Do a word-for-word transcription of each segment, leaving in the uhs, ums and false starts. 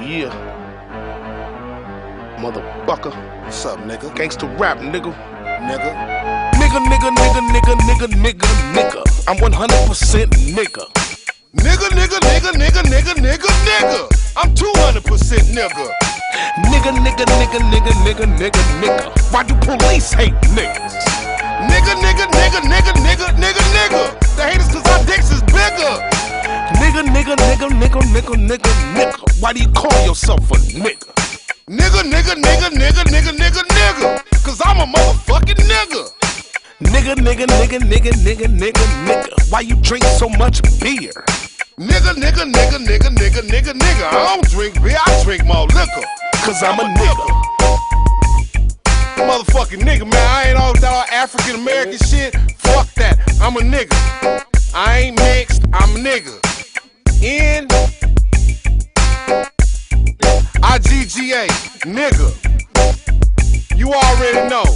Yeah. Motherfucker. What's up, nigga? Gangsta rap, nigga. Nigga. Nigga, nigga, nigga, nigga, nigga, nigga, nigga. I'm one hundred percent nigga. Nigga, nigga, nigga, nigga, nigga, nigga, nigga. I'm two hundred percent nigga. Nigga, nigga, nigga, nigga, nigga, nigga, nigga. Why do police hate niggas? Nigga, nigga, nigga, nigga, nigga, nigga, nigga. They hate us cause our dicks is bigger. Nigga, nigga, nigga, nigga, nigga, nigga, nigga. Why do you call yourself a nigga? Nigga, nigga, nigga, nigga, nigga, nigga, nigga. Cause I'm a motherfucking nigga. Nigga, nigga, nigga, nigga, nigga, nigga, nigga. Why you drink so much beer? Nigga, nigga, nigga, nigga, nigga, nigga, nigga. I don't drink beer, I drink more liquor. Cause I'm a nigga. Motherfucking nigga, man. I ain't all that all African American shit. Fuck that. I'm a nigga. I ain't mixed, I'm a nigga. N I G G A, nigga. You already know.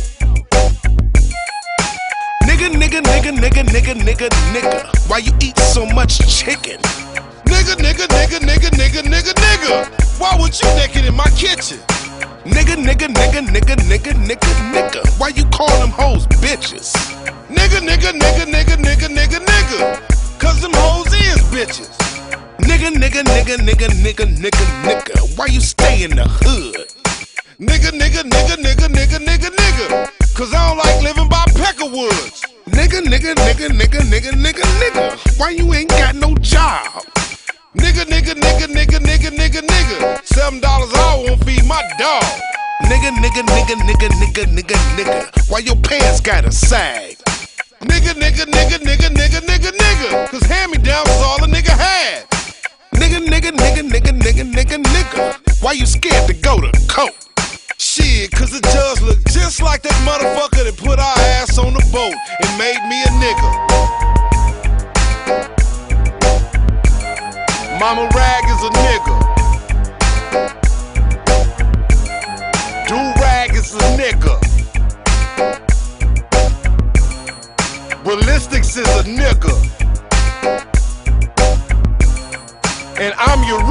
Nigga, nigga, nigga, nigga, nigga, nigga, nigga. Why you eat so much chicken? Nigga, nigga, nigga, nigga, nigga, nigga, nigga. Why would you naked in my kitchen? Nigga, nigga, nigga, nigga, nigga, nigga, nigga. Why you call them hoes bitches? Nigga, nigga, nigga, nigga, nigga, nigga, nigga. Cause them hoes is bitches. Nigga, nigga, nigga, nigga, nigga, nigga, nigga. Why you stay in the hood? Nigga, nigga, nigga, nigga, nigga, nigga, nigga. Cause I don't like living by Peckerwoods. Nigga, nigga, nigga, nigga, nigga, nigga, nigga. Why you ain't got no job? Nigga, nigga, nigga, nigga, nigga, nigga, nigga. Seven dollars an hour won't feed my dog. Nigga, nigga, nigga, nigga, nigga, nigga, nigga. Why your pants gotta sag? Nigga, nigga, nigga, nigga, nigga, nigga, nigga. Cause hand-me-downs is all a nigga had. Nigga, nigga, nigga, nigga, nigga, nigga, nigga. Why you scared to go to court? Shit, cause the judge look just like that motherfucker that put our ass on the boat and made me a nigga. Mama Rag is a nigga. Do-Rag is a nigga. Ballistics is a nigga. And I'm your